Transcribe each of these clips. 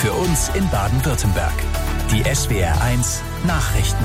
für uns in Baden-Württemberg. Die SWR1 Nachrichten.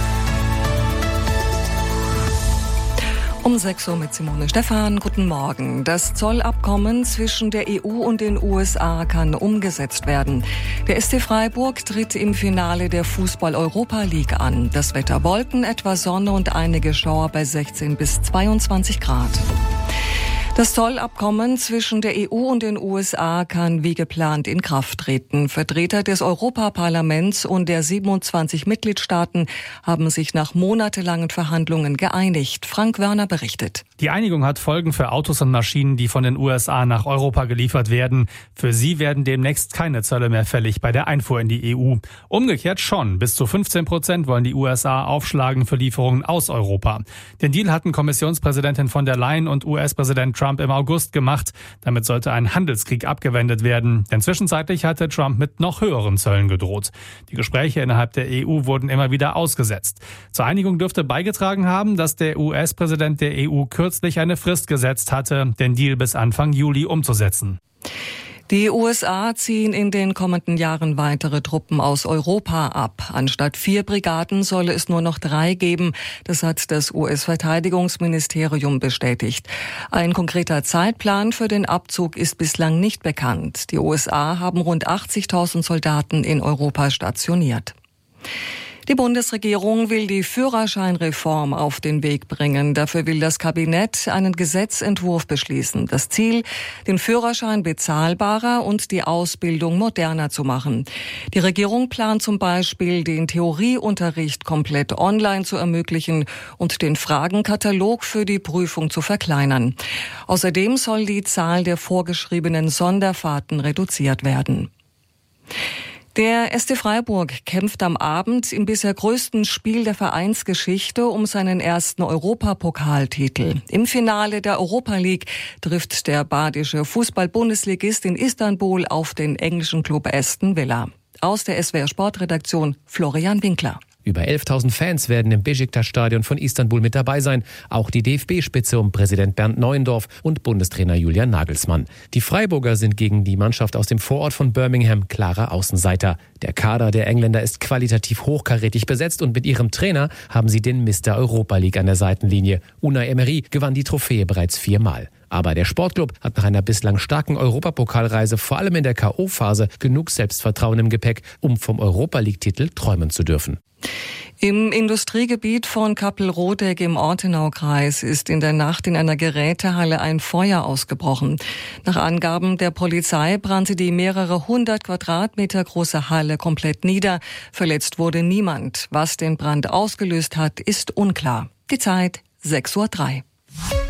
Um 6 Uhr mit Simone Stephan. Guten Morgen. Das Zollabkommen zwischen der EU und den USA kann umgesetzt werden. Der SC Freiburg tritt im Finale der Fußball-Europa League an. Das Wetter: Wolken, etwas Sonne und einige Schauer bei 16 bis 22 Grad. Das Zollabkommen zwischen der EU und den USA kann wie geplant in Kraft treten. Vertreter des Europaparlaments und der 27 Mitgliedstaaten haben sich nach monatelangen Verhandlungen geeinigt. Frank Wörner berichtet. Die Einigung hat Folgen für Autos und Maschinen, die von den USA nach Europa geliefert werden. Für sie werden demnächst keine Zölle mehr fällig bei der Einfuhr in die EU. Umgekehrt schon. Bis zu 15% wollen die USA aufschlagen für Lieferungen aus Europa. Den Deal hatten Kommissionspräsidentin von der Leyen und US-Präsident Trump im August gemacht. Damit sollte ein Handelskrieg abgewendet werden. Denn zwischenzeitlich hatte Trump mit noch höheren Zöllen gedroht. Die Gespräche innerhalb der EU wurden immer wieder ausgesetzt. Zur Einigung dürfte beigetragen haben, dass der US-Präsident der EU kürzlich eine Frist gesetzt hatte, den Deal bis Anfang Juli umzusetzen. Die USA ziehen in den kommenden Jahren weitere Truppen aus Europa ab. Anstatt 4 Brigaden solle es nur noch 3 geben. Das hat das US-Verteidigungsministerium bestätigt. Ein konkreter Zeitplan für den Abzug ist bislang nicht bekannt. Die USA haben rund 80.000 Soldaten in Europa stationiert. Die Bundesregierung will die Führerscheinreform auf den Weg bringen. Dafür will das Kabinett einen Gesetzentwurf beschließen. Das Ziel: den Führerschein bezahlbarer und die Ausbildung moderner zu machen. Die Regierung plant zum Beispiel, den Theorieunterricht komplett online zu ermöglichen und den Fragenkatalog für die Prüfung zu verkleinern. Außerdem soll die Zahl der vorgeschriebenen Sonderfahrten reduziert werden. Der SC Freiburg kämpft am Abend im bisher größten Spiel der Vereinsgeschichte um seinen ersten Europapokaltitel. Im Finale der Europa League trifft der badische Fußball-Bundesligist in Istanbul auf den englischen Club Aston Villa. Aus der SWR Sportredaktion Florian Winkler. Über 11.000 Fans werden im Beşiktaş-Stadion von Istanbul mit dabei sein. Auch die DFB-Spitze um Präsident Bernd Neuendorf und Bundestrainer Julian Nagelsmann. Die Freiburger sind gegen die Mannschaft aus dem Vorort von Birmingham klare Außenseiter. Der Kader der Engländer ist qualitativ hochkarätig besetzt und mit ihrem Trainer haben sie den Mr. Europa League an der Seitenlinie. Unai Emery gewann die Trophäe bereits 4-mal. Aber der Sportclub hat nach einer bislang starken Europapokalreise vor allem in der K.O.-Phase genug Selbstvertrauen im Gepäck, um vom Europa-League-Titel träumen zu dürfen. Im Industriegebiet von Kappelrodeck im Ortenaukreis ist in der Nacht in einer Gerätehalle ein Feuer ausgebrochen. Nach Angaben der Polizei brannte die mehrere 100 Quadratmeter große Halle komplett nieder. Verletzt wurde niemand. Was den Brand ausgelöst hat, ist unklar. Die Zeit 6:03 Uhr.